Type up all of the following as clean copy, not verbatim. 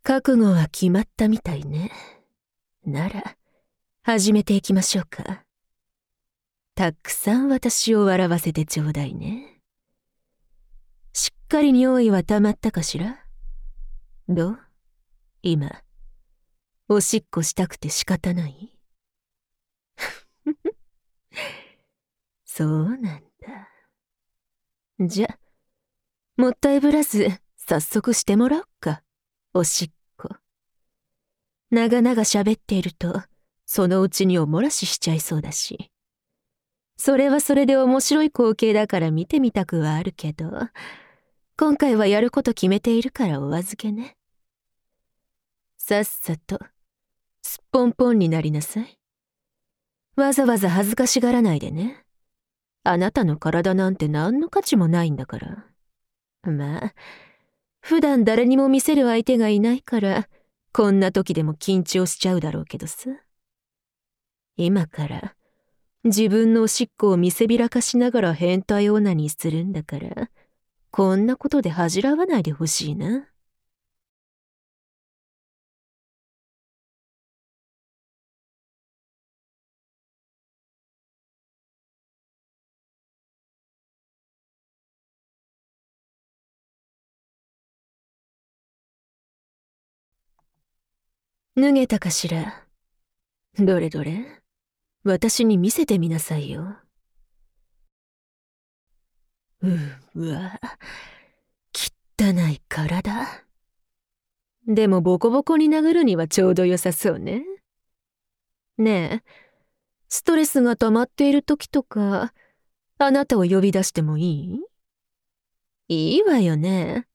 覚悟は決まったみたいね。なら、始めていきましょうか。たくさん私を笑わせてちょうだいね。しっかり尿意は溜まったかしら？どう？今、おしっこしたくて仕方ない？そうなんだ。じゃ、もったいぶらず、早速してもらおっか。おしっこ。長々喋っていると、そのうちにお漏らししちゃいそうだし。それはそれで面白い光景だから見てみたくはあるけど、今回はやること決めているからお預けね。さっさと、すっぽんぽんになりなさい。わざわざ恥ずかしがらないでね。あなたの体なんて何の価値もないんだから。まあ、普段誰にも見せる相手がいないから、こんな時でも緊張しちゃうだろうけどさ。今から、自分のおしっこを見せびらかしながら変態オナニーするんだから、こんなことで恥じらわないでほしいな。脱げたかしら？どれどれ？私に見せてみなさいよ。うわ、汚い体。でもボコボコに殴るにはちょうど良さそうね。ねえ、ストレスが溜まっている時とか、あなたを呼び出してもいい？いいわよね。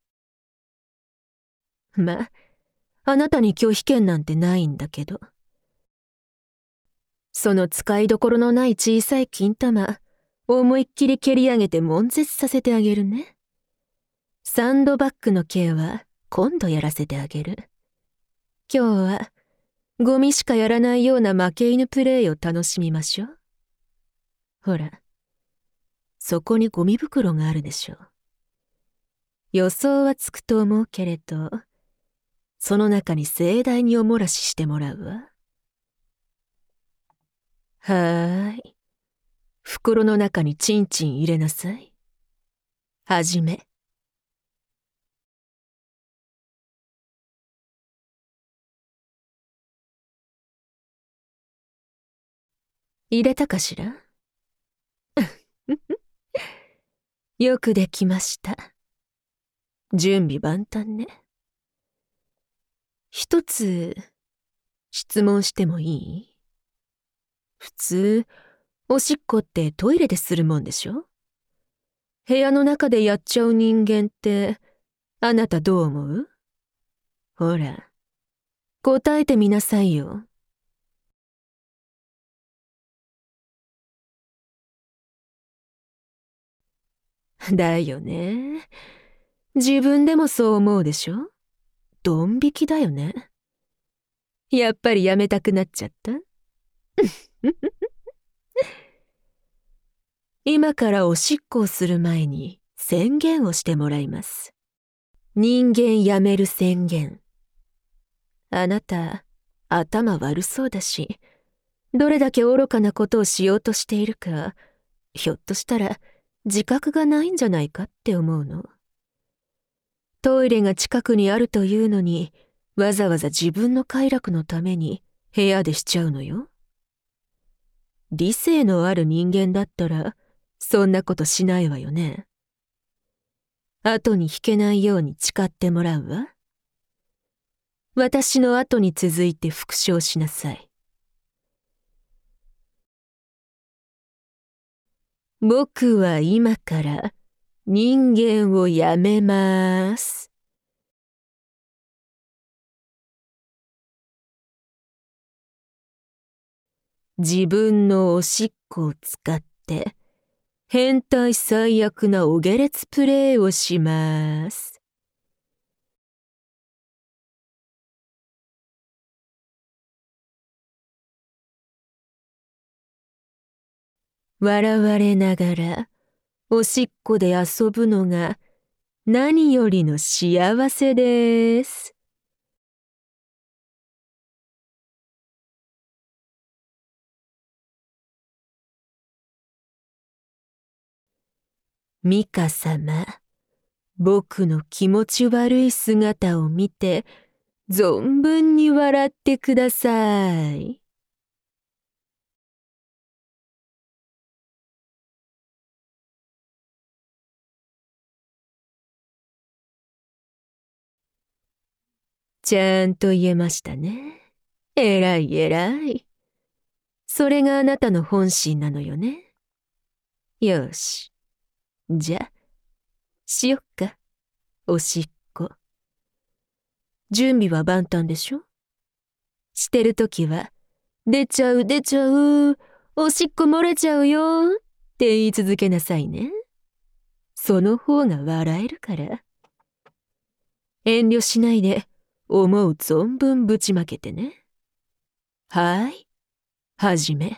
ま、あなたに拒否権なんてないんだけど。その使いどころのない小さい金玉、思いっきり蹴り上げて悶絶させてあげるね。サンドバッグの刑は今度やらせてあげる。今日はゴミしかやらないような負け犬プレイを楽しみましょう。ほら、そこにゴミ袋があるでしょ。予想はつくと思うけれど、その中に盛大にお漏らししてもらうわ。はーい。袋の中にチンチン入れなさい。はじめ。入れたかしら？よくできました。準備万端ね。一つ、質問してもいい？普通、おしっこってトイレでするもんでしょ？部屋の中でやっちゃう人間って、あなたどう思う？ほら、答えてみなさいよ。だよね。自分でもそう思うでしょ？ドン引きだよね。やっぱりやめたくなっちゃった？今からおしっこをする前に宣言をしてもらいます。人間やめる宣言。あなた、頭悪そうだし、どれだけ愚かなことをしようとしているか、ひょっとしたら自覚がないんじゃないかって思うの。トイレが近くにあるというのに、わざわざ自分の快楽のために部屋でしちゃうのよ。理性のある人間だったら、そんなことしないわよね。後に引けないように誓ってもらうわ。私の後に続いて復唱しなさい。僕は今から人間をやめます。自分のおしっこを使って変態最悪なお下劣プレイをします。笑われながらおしっこで遊ぶのが何よりの幸せです。 ミカ様、僕の気持ち悪い姿を見て、存分に笑ってください。ちゃんと言えましたね。えらいえらい。それがあなたの本心なのよね。よし。じゃ、しよっか。おしっこ。準備は万端でしょ？してるときは、出ちゃう出ちゃう、おしっこ漏れちゃうよって言い続けなさいね。その方が笑えるから。遠慮しないで、思う存分ぶちまけてね。はい、はじめ。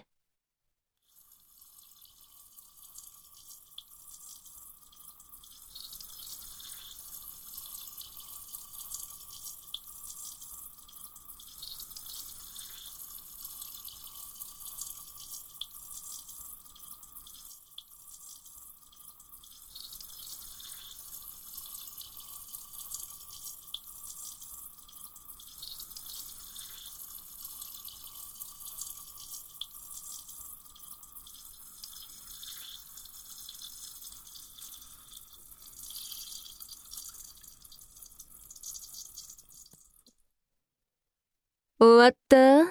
終わった？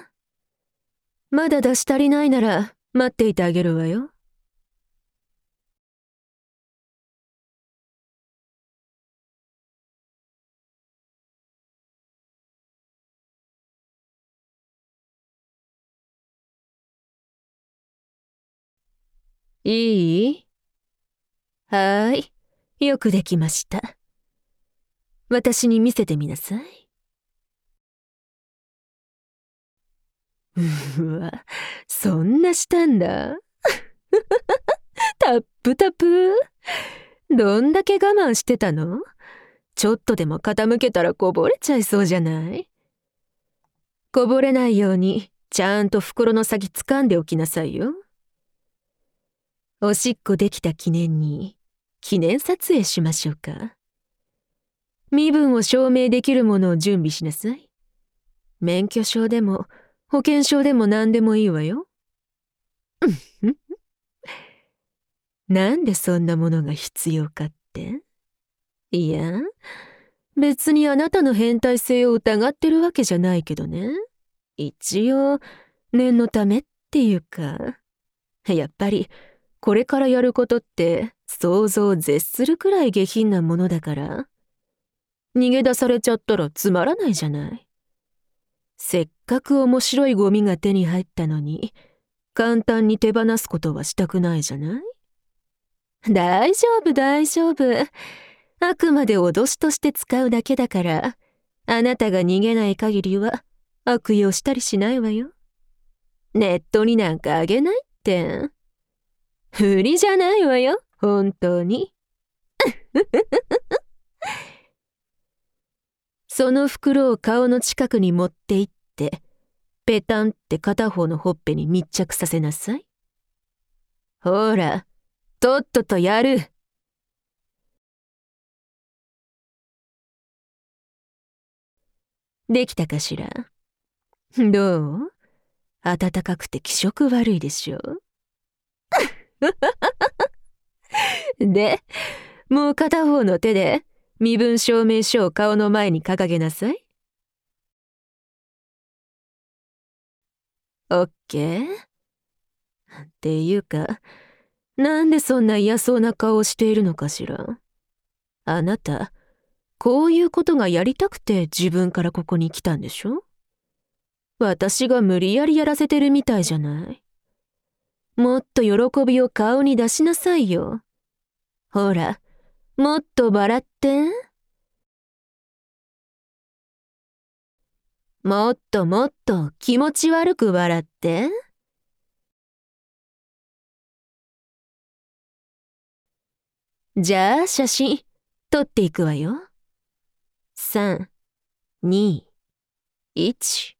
まだ出し足りないなら待っていてあげるわよ。いい？はーい。よくできました。私に見せてみなさい。うわ、そんなしたんだ。タップタプ？どんだけ我慢してたの？ちょっとでも傾けたらこぼれちゃいそうじゃない？こぼれないようにちゃんと袋の先掴んでおきなさいよ。おしっこできた記念に記念撮影しましょうか。身分を証明できるものを準備しなさい。免許証でも保険証でも何でもいいわよ。なんでそんなものが必要かって？いや、別にあなたの変態性を疑ってるわけじゃないけどね。一応、念のためっていうか、やっぱりこれからやることって想像を絶するくらい下品なものだから、逃げ出されちゃったらつまらないじゃない。せっかく面白いゴミが手に入ったのに、簡単に手放すことはしたくないじゃない？大丈夫大丈夫。あくまで脅しとして使うだけだから、あなたが逃げない限りは悪用したりしないわよ。ネットになんかあげないって。不利じゃないわよ、本当に。その袋を顔の近くに持って行って、ペタンって片方のほっぺに密着させなさい。ほら、とっととやる。できたかしら？どう？暖かくて気色悪いでしょ？で、もう片方の手で身分証明書を顔の前に掲げなさい。オッケー？っていうか、なんでそんな嫌そうな顔をしているのかしら？あなた、こういうことがやりたくて自分からここに来たんでしょ？私が無理やりやらせてるみたいじゃない。もっと喜びを顔に出しなさいよ。ほら、もっと笑って。もっともっと気持ち悪く笑って。じゃあ写真撮っていくわよ。3、2、1。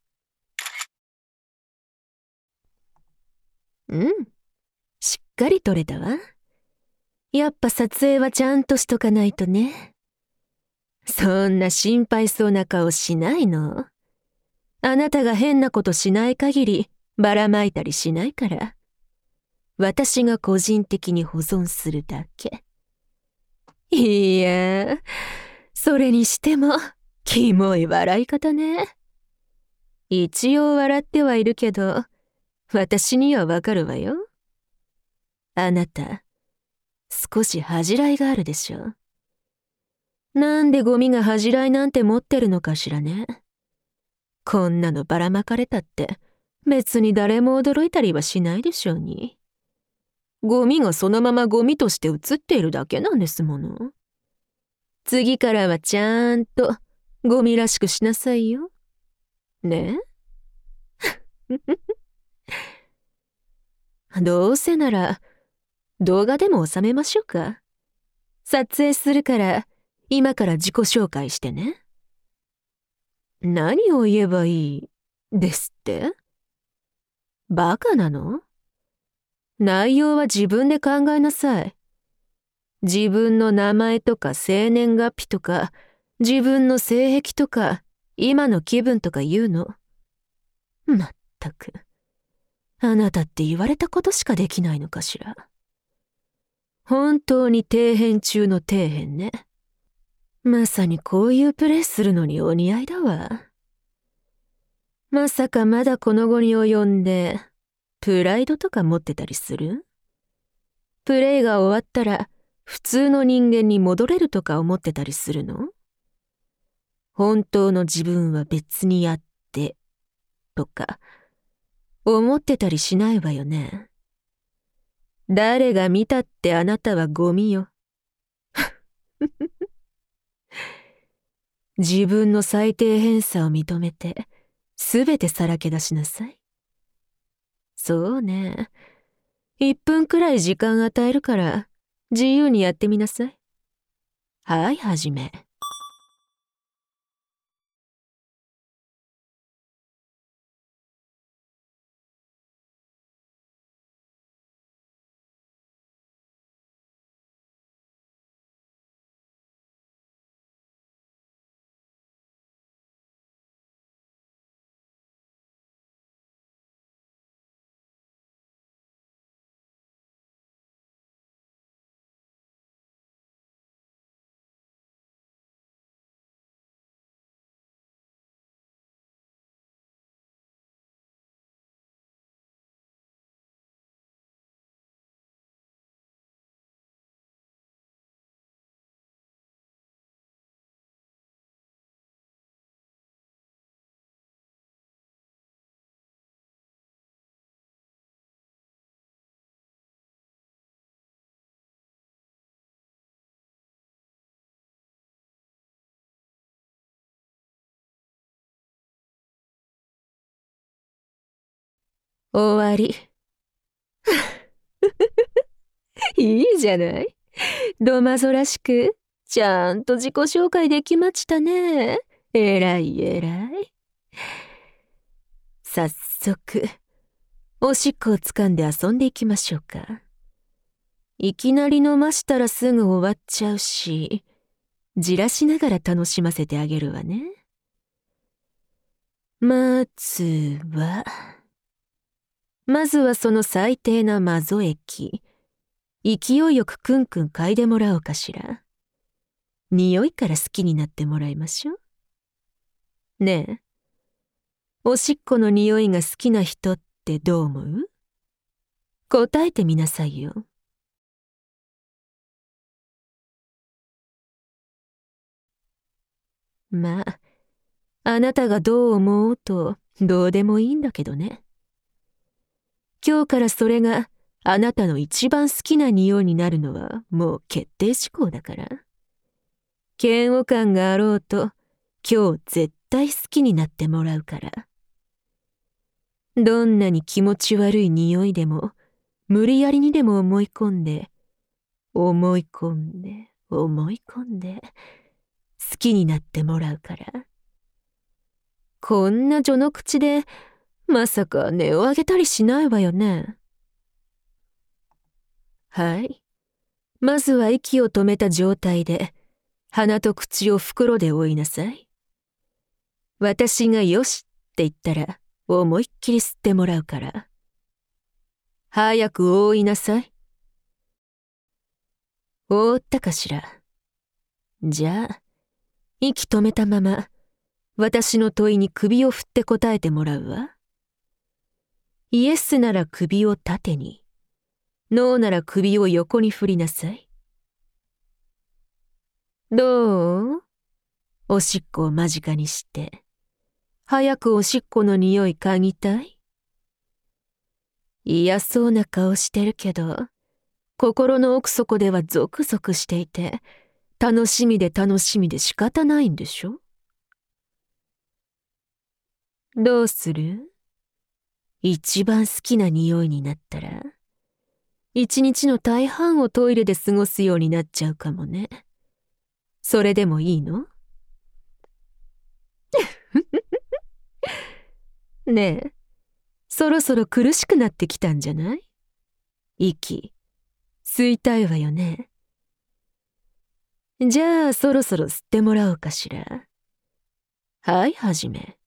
うん、しっかり撮れたわ。 やっぱ撮影はちゃんとしとかないとね。そんな心配そうな顔しないの。あなたが変なことしない限りばらまいたりしないから。私が個人的に保存するだけ。いや、それにしても、キモい笑い方ね。一応笑ってはいるけど、私にはわかるわよ。あなた、少し恥じらいがあるでしょ。なんでゴミが恥じらいなんて持ってるのかしらね。こんなのばらまかれたって、別に誰も驚いたりはしないでしょうに。ゴミがそのままゴミとして映っているだけなんですもの。次からはちゃんとゴミらしくしなさいよ。ねどうせなら動画でも収めましょうか。撮影するから今から自己紹介してね。何を言えばいいですって？バカなの？内容は自分で考えなさい。自分の名前とか生年月日とか自分の性癖とか今の気分とか言うの。まったく。あなたって言われたことしかできないのかしら。本当に底辺中の底辺ね。まさにこういうプレイするのにお似合いだわ。まさかまだこの期に及んで、プライドとか持ってたりする？プレイが終わったら、普通の人間に戻れるとか思ってたりするの？本当の自分は別にあって、とか、思ってたりしないわよね。誰が見たってあなたはゴミよ。自分の最低偏差を認めて、すべてさらけ出しなさい。そうね。1分くらい時間与えるから、自由にやってみなさい。はい、はじめ。終わり。いいじゃない。ドマゾらしく、ちゃんと自己紹介できましたね。えらいえらい。早速、おしっこをつかんで遊んでいきましょうか。いきなり飲ましたらすぐ終わっちゃうし、じらしながら楽しませてあげるわね。まずはその最低なマゾ液。勢いよくくんくん嗅いでもらおうかしら。匂いから好きになってもらいましょう。ねえ、おしっこの匂いが好きな人ってどう思う？答えてみなさいよ。まあ、あなたがどう思おうとどうでもいいんだけどね。今日からそれがあなたの一番好きな匂いになるのはもう決定事項だから。嫌悪感があろうと今日絶対好きになってもらうから。どんなに気持ち悪い匂いでも無理やりにでも思い込んで好きになってもらうから。こんな序の口でまさか音を上げたりしないわよね。はい。 まずは息を止めた状態で、鼻と口を袋で覆いなさい。私がよしって言ったら、思いっきり吸ってもらうから。早く覆いなさい。覆ったかしら。じゃあ、息止めたまま、私の問いに首を振って答えてもらうわ。イエスなら首を縦に、ノーなら首を横に振りなさい。どう？おしっこを間近にして、早くおしっこの匂い嗅ぎたい？嫌そうな顔してるけど、心の奥底ではゾクゾクしていて、楽しみで仕方ないんでしょ？どうする？一番好きな匂いになったら、一日の大半をトイレで過ごすようになっちゃうかもね。それでもいいの？ねえ、そろそろ苦しくなってきたんじゃない？息、吸いたいわよね。じゃあそろそろ吸ってもらおうかしら。はい、はじめ。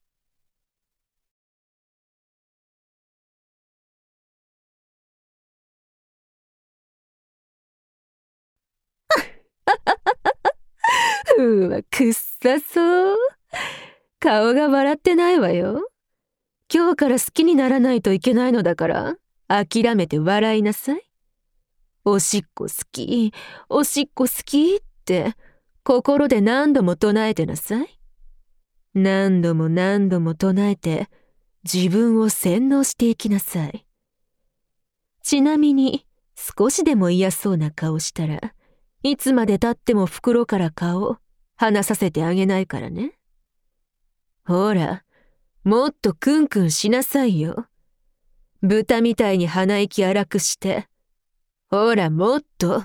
うわ、くっさそう。顔が笑ってないわよ。今日から好きにならないといけないのだから、諦めて笑いなさい。おしっこ好き、おしっこ好きって、心で何度も唱えてなさい。何度も何度も唱えて、自分を洗脳していきなさい。ちなみに、少しでも嫌そうな顔したら、いつまで経っても袋から顔、離させてあげないからね。ほら、もっとクンクンしなさいよ。豚みたいに鼻息荒くして。ほら、もっと。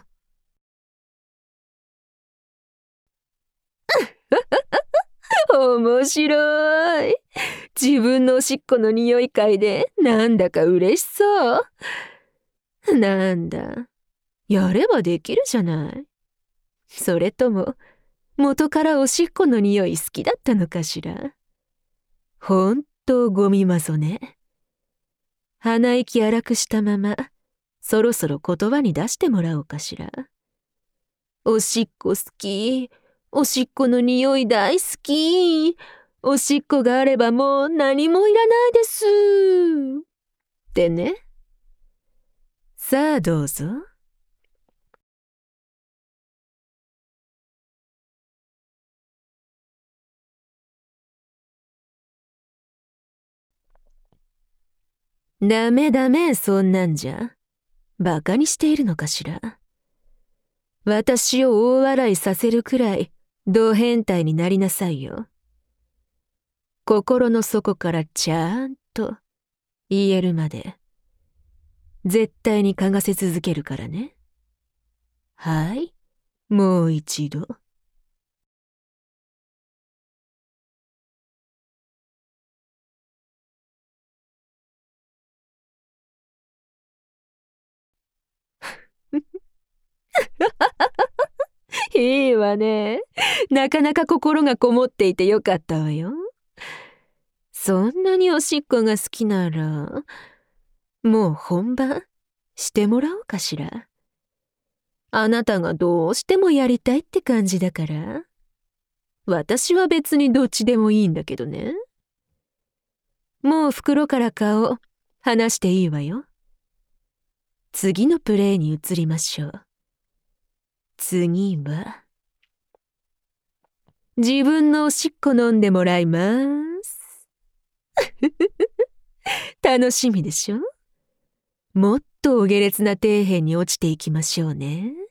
面白い。自分のおしっこの匂い嗅いで、なんだか嬉しそう。なんだ。やればできるじゃない。それとも、元からおしっこの匂い好きだったのかしら。ほんとゴミマゾね。鼻息荒くしたまま、そろそろ言葉に出してもらおうかしら。おしっこ好き。おしっこの匂い大好き。おしっこがあればもう何もいらないです。ってね。さあどうぞ。ダメダメ、そんなんじゃ。バカにしているのかしら。私を大笑いさせるくらい、ド変態になりなさいよ。心の底からちゃんと言えるまで、絶対に嗅がせ続けるからね。はい、もう一度。いいわね。なかなか心がこもっていてよかったわよ。そんなにおしっこが好きなら、もう本番してもらおうかしら。あなたがどうしてもやりたいって感じだから。私は別にどっちでもいいんだけどね。もう袋から顔離していいわよ。次のプレイに移りましょう。次は、自分のおしっこ飲んでもらいます。楽しみでしょ？もっとお下劣な底辺に落ちていきましょうね。